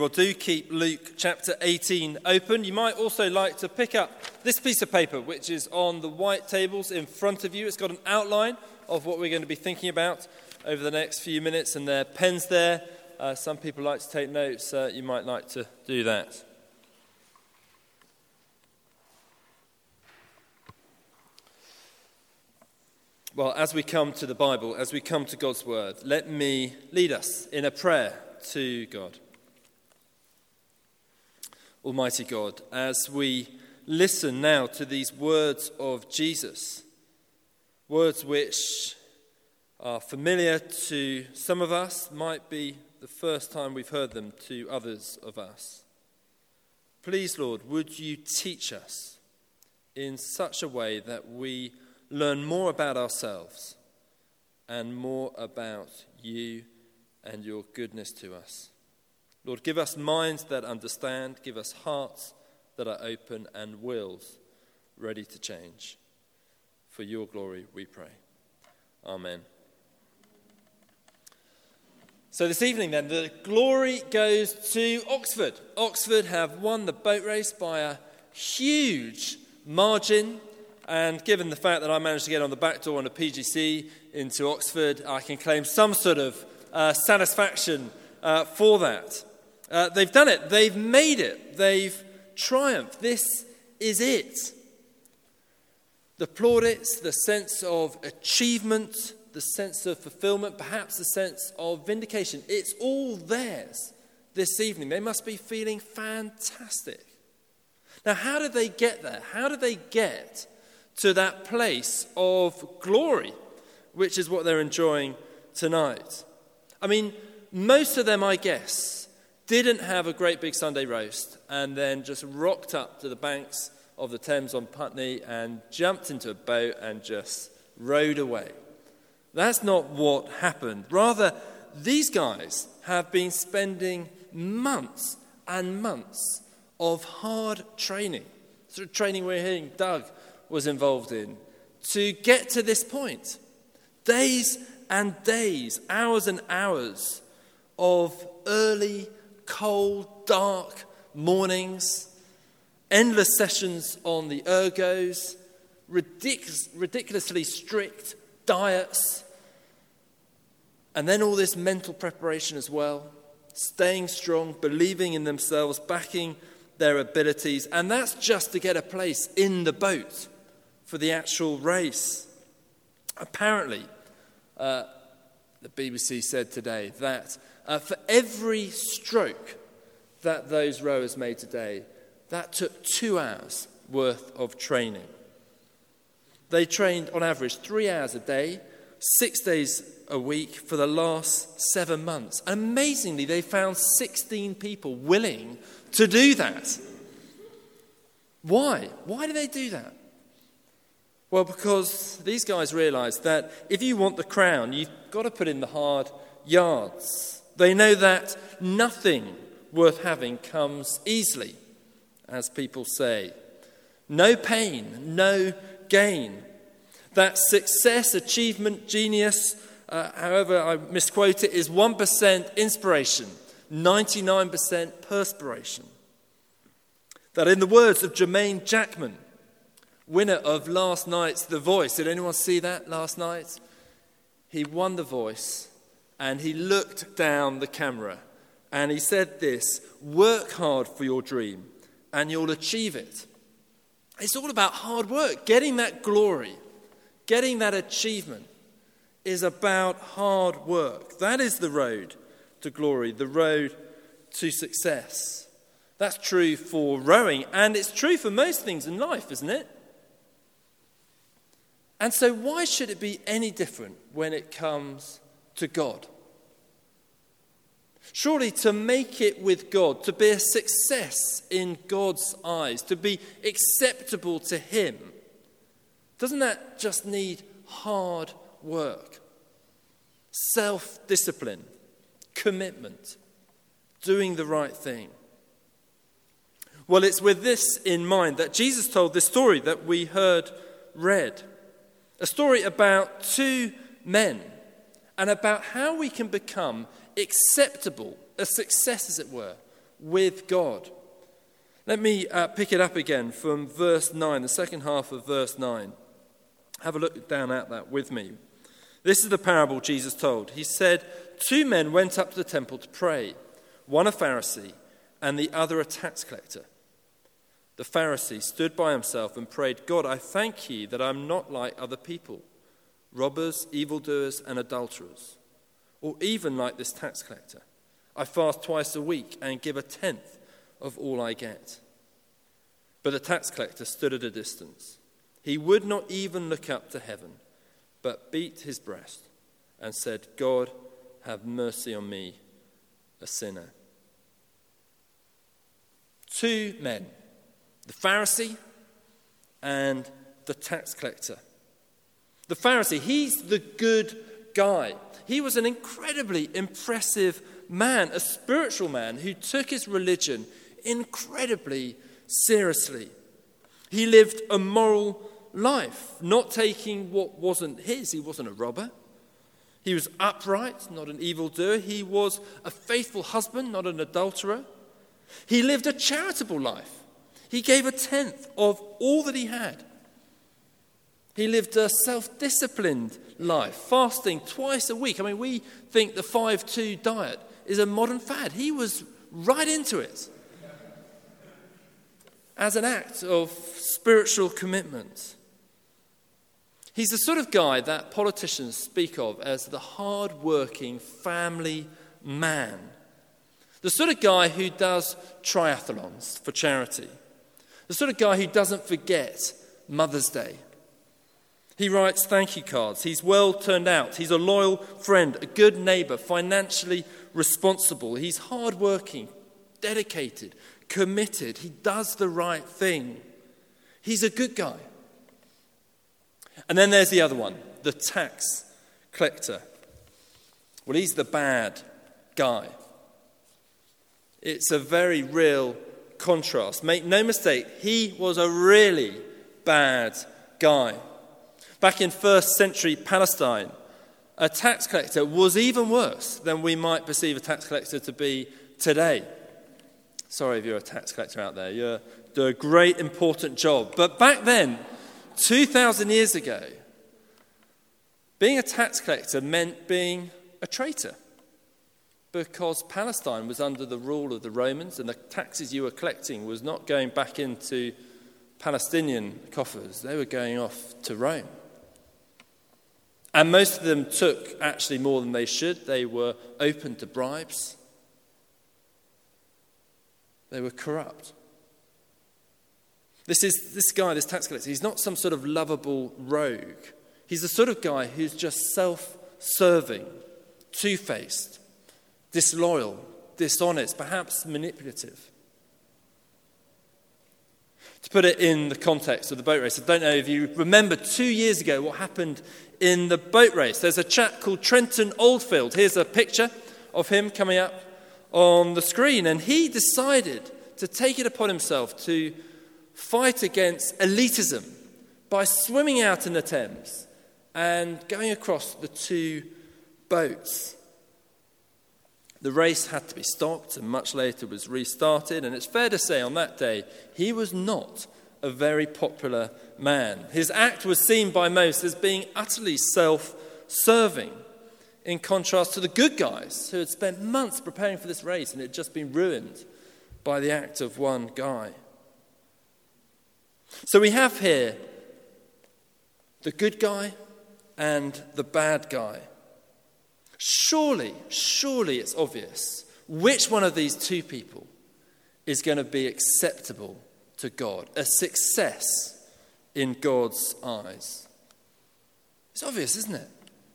Well, do keep Luke chapter 18 open. You might also like to pick up this piece of paper, which is on the white tables in front of you. It's got an outline of what we're going to be thinking about over the next few minutes, and there are pens there. Some people like to take notes. You might like to do that. Well, as we come to the Bible, as we come to God's Word, let me lead us in a prayer to God. Almighty God, as we listen now to these words of Jesus, words which are familiar to some of us, might be the first time we've heard them to others of us. Please, Lord, would you teach us in such a way that we learn more about ourselves and more about you and your goodness to us. Lord, give us minds that understand, give us hearts that are open and wills ready to change. For your glory, we pray. Amen. So this evening then, the glory goes to Oxford. Oxford have won the boat race by a huge margin. And given the fact that I managed to get on the back door on a PGC into Oxford, I can claim some sort of satisfaction for that. They've done it. They've made it. They've triumphed. This is it. The plaudits, the sense of achievement, the sense of fulfillment, perhaps the sense of vindication. It's all theirs this evening. They must be feeling fantastic. Now, how did they get there? How did they get to that place of glory, which is what they're enjoying tonight? I mean, most of them, I guess, didn't have a great big Sunday roast and then just rocked up to the banks of the Thames on Putney and jumped into a boat and just rowed away. That's not what happened. Rather, these guys have been spending months and months of hard training, sort of training we're hearing Doug was involved in, to get to this point. Days and days, hours and hours of early, cold, dark mornings, endless sessions on the ergos, ridiculously strict diets, and then all this mental preparation as well, staying strong, believing in themselves, backing their abilities, and that's just to get a place in the boat for the actual race. Apparently, the BBC said today that for every stroke that those rowers made today, that took 2 hours worth of training. They trained on average 3 hours a day, 6 days a week for the last 7 months. And amazingly, they found 16 people willing to do that. Why? Why do they do that? Well, because these guys realised that if you want the crown, you've got to put in the hard yards. They know that nothing worth having comes easily, as people say. No pain, no gain. That success, achievement, genius, however I misquote it, is 1% inspiration, 99% perspiration. That in the words of Jermaine Jackman, winner of last night's The Voice. Did anyone see that last night? He won The Voice and he looked down the camera and he said this: work hard for your dream and you'll achieve it. It's all about hard work. Getting that glory, getting that achievement is about hard work. That is the road to glory, the road to success. That's true for rowing, and it's true for most things in life, isn't it? And so why should it be any different when it comes to God? Surely to make it with God, to be a success in God's eyes, to be acceptable to Him, doesn't that just need hard work? Self-discipline, commitment, doing the right thing. Well, it's with this in mind that Jesus told this story that we heard read. A story about 2 men and about how we can become acceptable, a success as it were, with God. Let me pick it up again from verse 9, the second half of verse 9. Have a look down at that with me. This is the parable Jesus told. He said, 2 men went up to the temple to pray, one a Pharisee and the other a tax collector. The Pharisee stood by himself and prayed, God, I thank you that I'm not like other people, robbers, evildoers, and adulterers, or even like this tax collector. I fast twice a week and give 1/10 of all I get. But the tax collector stood at a distance. He would not even look up to heaven, but beat his breast and said, God, have mercy on me, a sinner. 2 men, the Pharisee and the tax collector. The Pharisee, he's the good guy. He was an incredibly impressive man, a spiritual man who took his religion incredibly seriously. He lived a moral life, not taking what wasn't his. He wasn't a robber. He was upright, not an evildoer. He was a faithful husband, not an adulterer. He lived a charitable life. He gave 1/10 of all that he had. He lived a self-disciplined life, fasting twice a week. I mean, we think the 5-2 diet is a modern fad. He was right into it as an act of spiritual commitment. He's the sort of guy that politicians speak of as the hard-working family man. The sort of guy who does triathlons for charity. The sort of guy who doesn't forget Mother's Day. He writes thank you cards. He's well turned out. He's a loyal friend, a good neighbour, financially responsible. He's hard-working, dedicated, committed. He does the right thing. He's a good guy. And then there's the other one, the tax collector. Well, he's the bad guy. It's a very real contrast. Make no mistake, he was a really bad guy. Back in first century Palestine, a tax collector was even worse than we might perceive a tax collector to be today. Sorry if you're a tax collector out there. You do a great, important job. But back then, 2,000 years ago, being a tax collector meant being a traitor, because Palestine was under the rule of the Romans, and the taxes you were collecting was not going back into Palestinian coffers. They were going off to Rome. And most of them took actually more than they should. They were open to bribes. They were corrupt. This tax collector, he's not some sort of lovable rogue. He's the sort of guy who's just self-serving, two-faced, disloyal, dishonest, perhaps manipulative. To put it in the context of the boat race, I don't know if you remember 2 years ago what happened in the boat race. There's a chap called Trenton Oldfield. Here's a picture of him coming up on the screen. And he decided to take it upon himself to fight against elitism by swimming out in the Thames and going across the 2 boats. The race had to be stopped and much later was restarted, and it's fair to say on that day he was not a very popular man. His act was seen by most as being utterly self-serving, in contrast to the good guys who had spent months preparing for this race and it had just been ruined by the act of one guy. So we have here the good guy and the bad guy. Surely it's obvious which one of these 2 people is going to be acceptable to God, a success in God's eyes. It's obvious, isn't it?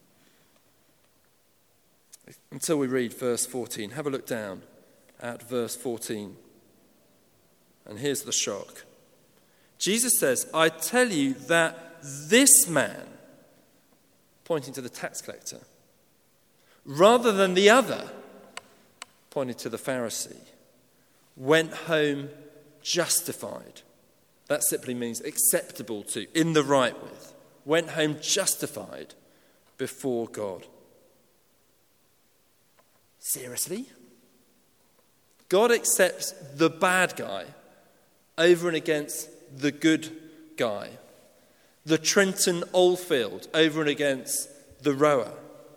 Until we read verse 14. Have a look down at verse 14. And here's the shock. Jesus says, I tell you that this man, pointing to the tax collector, rather than the other, pointing to the Pharisee, went home justified. That simply means acceptable to, in the right with. Went home justified before God. Seriously? God accepts the bad guy over and against the good guy. The Trenton Oldfield over and against the rower.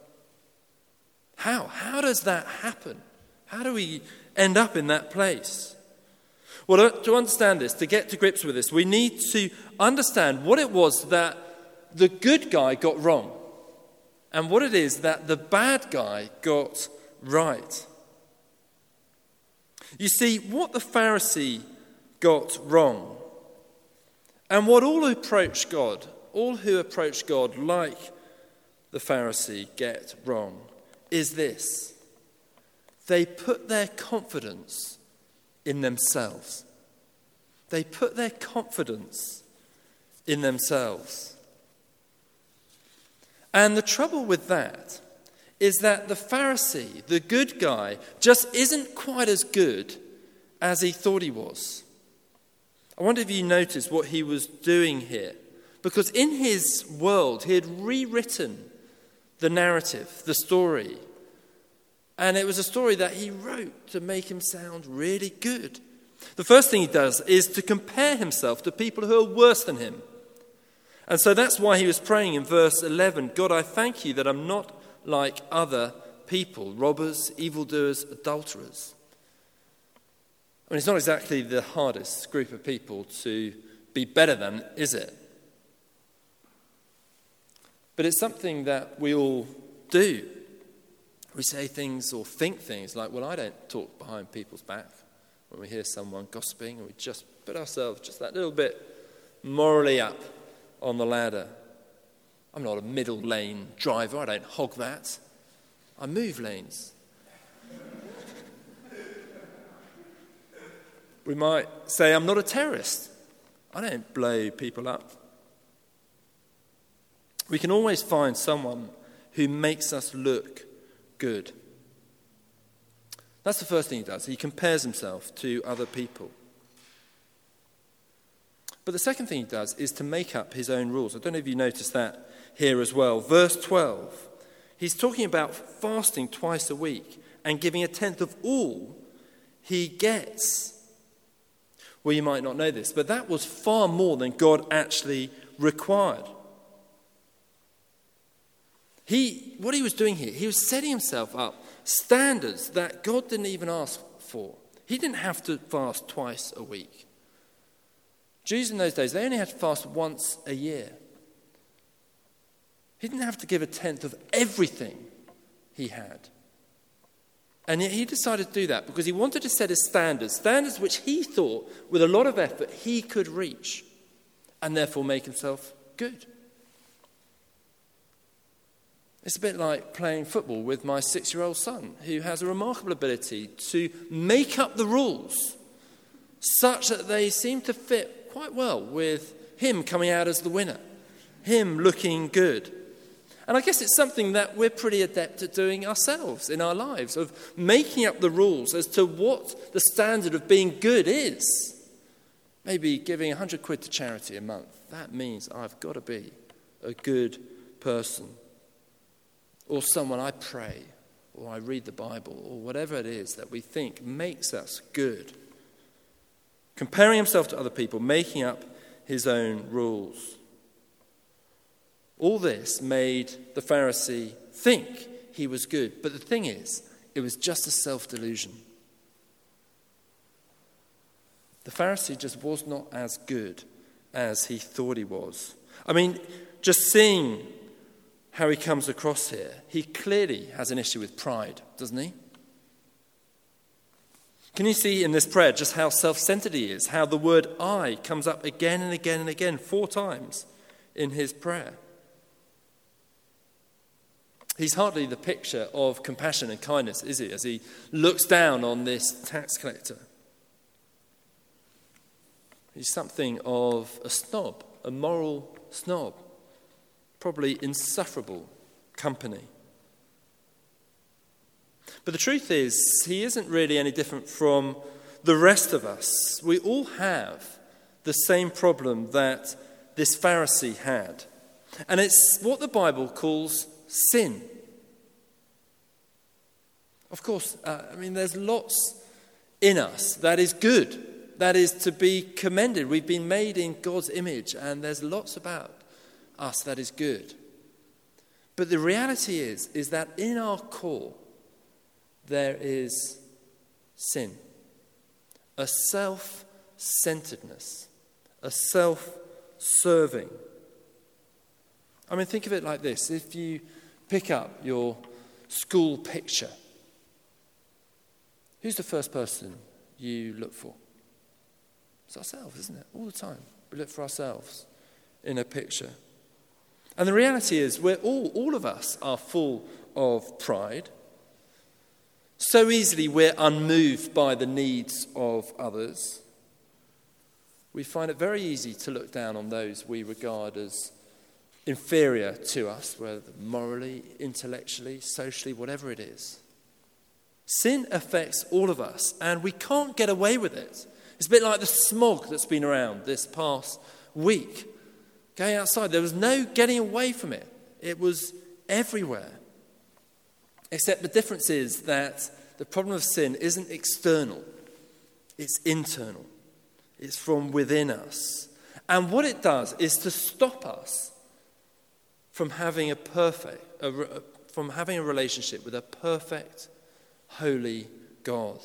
How? How does that happen? How do we end up in that place? Well, to understand this, to get to grips with this, we need to understand what it was that the good guy got wrong and what it is that the bad guy got right. You see, what the Pharisee got wrong, and what all who approach God like the Pharisee get wrong, is this. They put their confidence in themselves. They put their confidence in themselves. And the trouble with that is that the Pharisee, the good guy, just isn't quite as good as he thought he was. I wonder if you noticed what he was doing here. Because in his world, he had rewritten the narrative, the story. And it was a story that he wrote to make him sound really good. The first thing he does is to compare himself to people who are worse than him. And so that's why he was praying in verse 11, God, I thank you that I'm not like other people, robbers, evildoers, adulterers. I mean, it's not exactly the hardest group of people to be better than, is it? But it's something that we all do. We say things or think things like, well, I don't talk behind people's back when we hear someone gossiping, and we just put ourselves just that little bit morally up on the ladder. I'm not a middle lane driver. I don't hog that. I move lanes. We might say, I'm not a terrorist. I don't blow people up. We can always find someone who makes us look good. That's the first thing he does. He compares himself to other people. But the second thing he does is to make up his own rules. I don't know if you noticed that here as well. Verse 12, he's talking about fasting twice a week and giving a tenth of all he gets. Well, you might not know this, but that was far more than God actually required. What he was doing here, he was setting himself up standards that God didn't even ask for. He didn't have to fast twice a week. Jews in those days, they only had to fast once a year. He didn't have to give a tenth of everything he had. And yet he decided to do that because he wanted to set his standards which he thought, with a lot of effort, he could reach and therefore make himself good. It's a bit like playing football with my 6-year-old son, who has a remarkable ability to make up the rules such that they seem to fit quite well with him coming out as the winner, him looking good. And I guess it's something that we're pretty adept at doing ourselves in our lives, of making up the rules as to what the standard of being good is. Maybe giving 100 quid to charity a month. That means I've got to be a good person. Or someone I pray, or I read the Bible, or whatever it is that we think makes us good. Comparing himself to other people, making up his own rules. All this made the Pharisee think he was good. But the thing is, it was just a self-delusion. The Pharisee just was not as good as he thought he was. I mean, just seeing how he comes across here, he clearly has an issue with pride, doesn't he? Can you see in this prayer just how self-centered he is, how the word I comes up again and again and again, 4 times in his prayer? He's hardly the picture of compassion and kindness, is he, as he looks down on this tax collector? He's something of a snob, a moral snob, probably insufferable company. But the truth is, he isn't really any different from the rest of us. We all have the same problem that this Pharisee had. And it's what the Bible calls sin. Of course, there's lots in us that is good, that is to be commended. We've been made in God's image, and there's lots about us that is good. But the reality is that in our core, there is sin, a self-centeredness, a self-serving. I mean, think of it like this. If you pick up your school picture, who's the first person you look for? It's ourselves, isn't it? All the time. We look for ourselves in a picture. And the reality is, all of us are full of pride. So easily we're unmoved by the needs of others. We find it very easy to look down on those we regard as inferior to us, whether morally, intellectually, socially, whatever it is. Sin affects all of us, and we can't get away with it. It's a bit like the smog that's been around this past week. Going outside, there was no getting away from it. It was everywhere. Except the difference is that the problem of sin isn't external. It's internal. It's from within us. And what it does is to stop us from having a relationship with a perfect, holy God.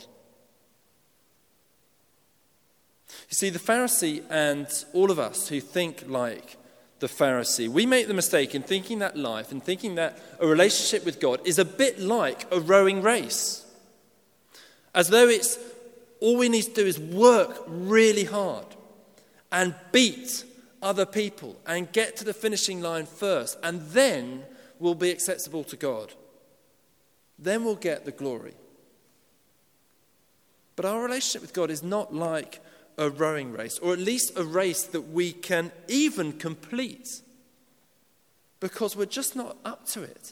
You see, the Pharisee and all of us who think like the Pharisee, we make the mistake in thinking that life and thinking that a relationship with God is a bit like a rowing race. As though it's all we need to do is work really hard and beat other people and get to the finishing line first, and then we'll be acceptable to God. Then we'll get the glory. But our relationship with God is not like a rowing race, or at least a race that we can even complete, because we're just not up to it.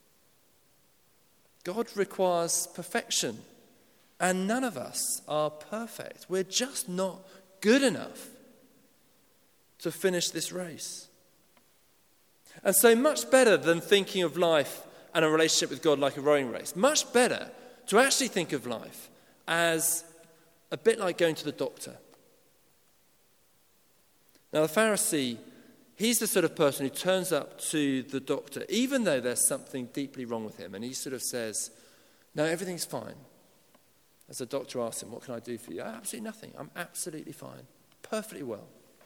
God requires perfection, and none of us are perfect. We're just not good enough to finish this race. And so much better than thinking of life and a relationship with God like a rowing race, much better to actually think of life as a bit like going to the doctor. Now, the Pharisee, he's the sort of person who turns up to the doctor, even though there's something deeply wrong with him, and he sort of says, no, everything's fine. As the doctor asks him, what can I do for you? Oh, absolutely nothing. I'm absolutely fine. Perfectly well.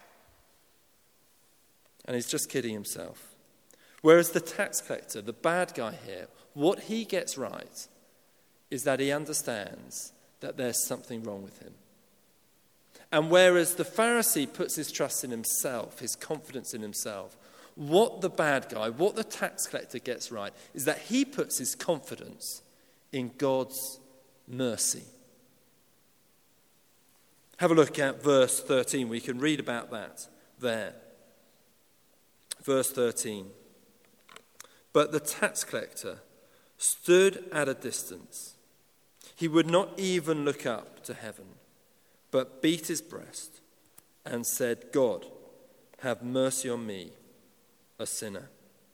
And he's just kidding himself. Whereas the tax collector, the bad guy here, what he gets right is that he understands that there's something wrong with him. And whereas the Pharisee puts his trust in himself, his confidence in himself, what the bad guy, what the tax collector gets right is that he puts his confidence in God's mercy. Have a look at verse 13. We can read about that there. Verse 13. But the tax collector stood at a distance. He would not even look up to heaven, but beat his breast and said, God, have mercy on me, a sinner.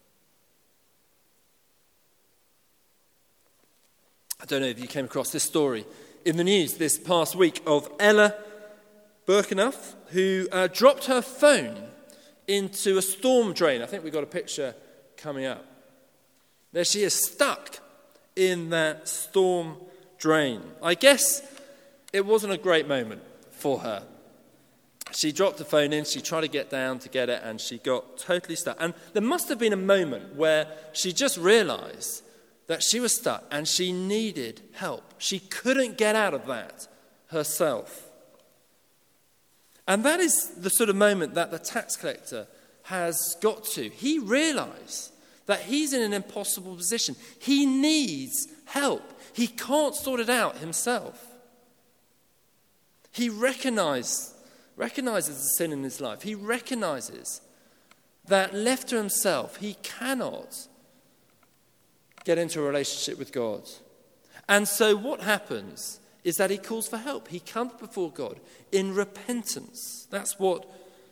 I don't know if you came across this story in the news this past week of Ella Birkenuff, who dropped her phone into a storm drain. I think we've got a picture coming up. There she is, stuck in that storm drain. I guess it wasn't a great moment for her. She dropped the phone in, she tried to get down to get it, and she got totally stuck. And there must have been a moment where she just realized that she was stuck and she needed help. She couldn't get out of that herself. And that is the sort of moment that the tax collector has got to. He realized that he's in an impossible position. He needs help. He can't sort it out himself. He recognizes the sin in his life. He recognizes that left to himself, he cannot get into a relationship with God. And so what happens is that he calls for help. He comes before God in repentance. That's what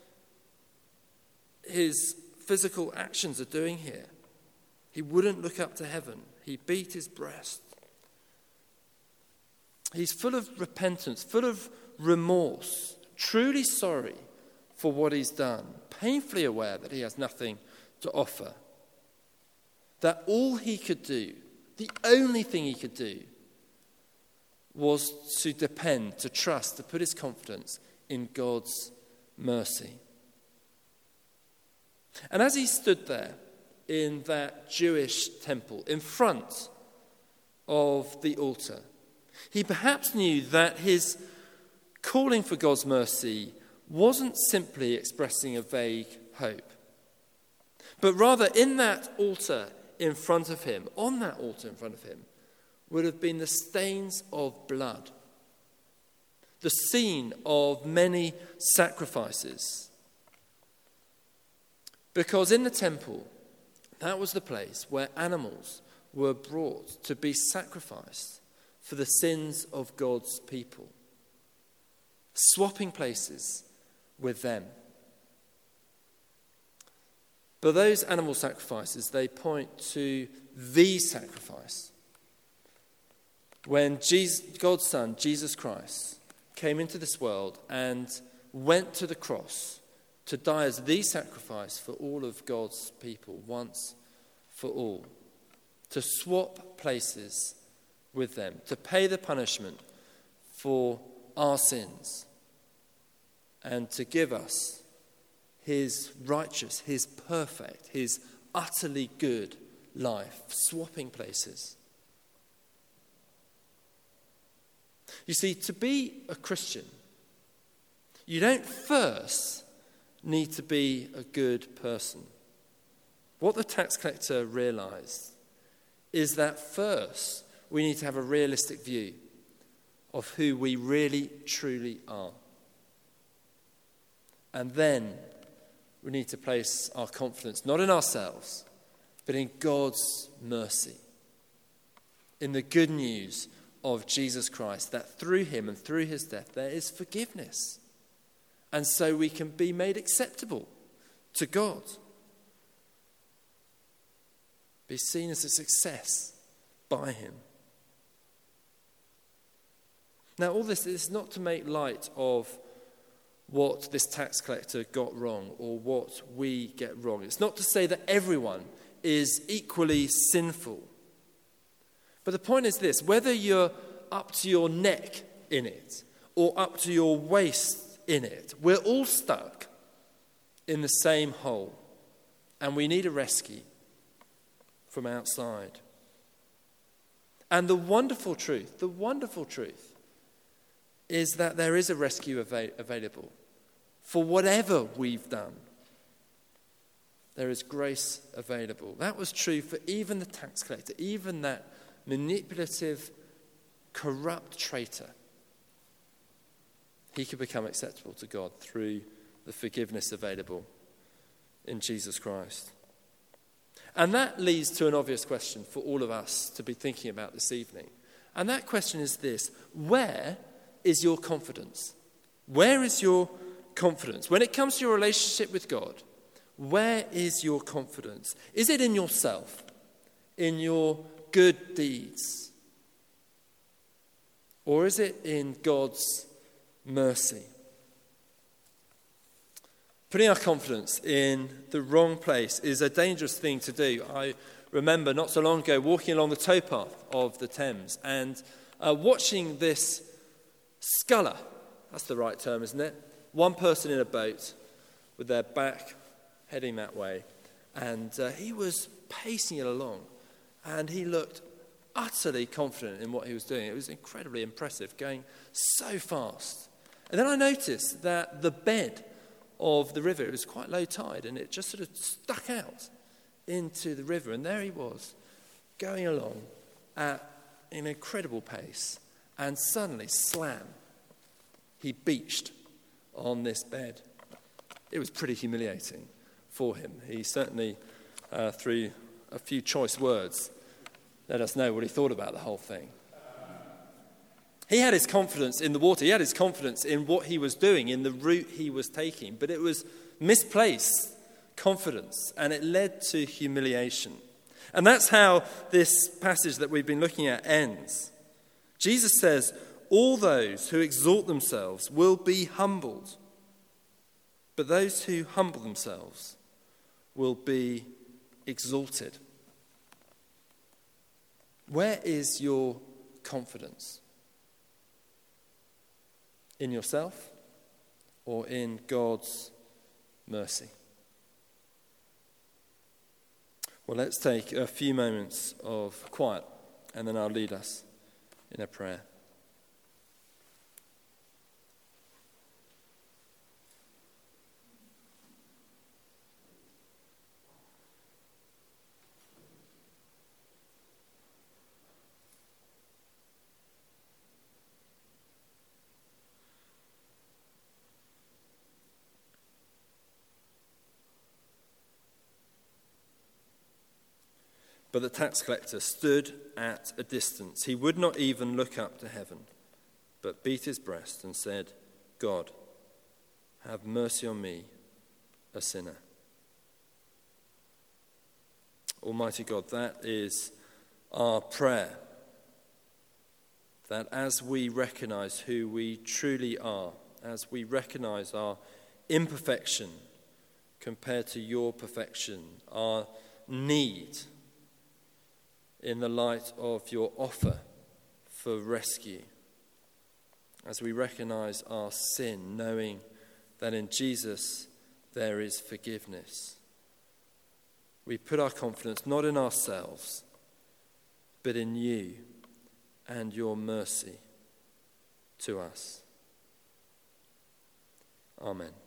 his physical actions are doing here. He wouldn't look up to heaven. He beat his breast. He's full of repentance, full of remorse, truly sorry for what he's done, painfully aware that he has nothing to offer. That all he could do, the only thing he could do, was to depend, to trust, to put his confidence in God's mercy. And as he stood there in that Jewish temple, in front of the altar, he perhaps knew that his calling for God's mercy wasn't simply expressing a vague hope, but rather in that altar in front of him, on that altar in front of him, would have been the stains of blood, the scene of many sacrifices. Because in the temple, that was the place where animals were brought to be sacrificed for the sins of God's people, swapping places with them. But those animal sacrifices, they point to the sacrifice. When God's Son, Jesus Christ, came into this world and went to the cross to die as the sacrifice for all of God's people, once for all, to swap places with them, to pay the punishment for our sins, and to give us his righteous, his perfect, his utterly good life, swapping places. You see, to be a Christian, you don't first need to be a good person. What the tax collector realized is that first we need to have a realistic view of who we really, truly are. And then we need to place our confidence not in ourselves, but in God's mercy, in the good news of Jesus Christ, that through him and through his death there is forgiveness. And so we can be made acceptable to God. Be seen as a success by him. Now, all this is not to make light of what this tax collector got wrong or what we get wrong. It's not to say that everyone is equally sinful. But the point is this: whether you're up to your neck in it or up to your waist in it, we're all stuck in the same hole, and we need a rescue from outside. And the wonderful truth is that there is a rescue available for whatever we've done. There is grace available. That was true for even the tax collector, even that manipulative, corrupt traitor. He could become acceptable to God through the forgiveness available in Jesus Christ. And that leads to an obvious question for all of us to be thinking about this evening. And that question is this: where is your confidence? Where is your confidence? When it comes to your relationship with God, where is your confidence? Is it in yourself? In your good deeds? Or is it in God's mercy? Putting our confidence in the wrong place is a dangerous thing to do. I remember not so long ago walking along the towpath of the Thames and watching this sculler. That's the right term, isn't it? One person in a boat with their back heading that way. And he was pacing it along. And he looked utterly confident in what he was doing. It was incredibly impressive, going so fast. And then I noticed that the bed of the river, it was quite low tide, and it just sort of stuck out into the river. And there he was, going along at an incredible pace. And suddenly, slam, he beached on this bed. It was pretty humiliating for him. He certainly, through a few choice words, let us know what he thought about the whole thing. He had his confidence in the water. He had his confidence in what he was doing, in the route he was taking. But it was misplaced confidence, and it led to humiliation. And that's how this passage that we've been looking at ends. Jesus says, all those who exalt themselves will be humbled, but those who humble themselves will be exalted. Where is your confidence? In yourself or in God's mercy? Well, let's take a few moments of quiet, and then I'll lead us in a prayer. But the tax collector stood at a distance. He would not even look up to heaven, but beat his breast and said, God, have mercy on me, a sinner. Almighty God, that is our prayer, that as we recognize who we truly are, as we recognize our imperfection compared to your perfection, our need in the light of your offer for rescue, as we recognize our sin, knowing that in Jesus there is forgiveness, we put our confidence not in ourselves, but in you and your mercy to us. Amen.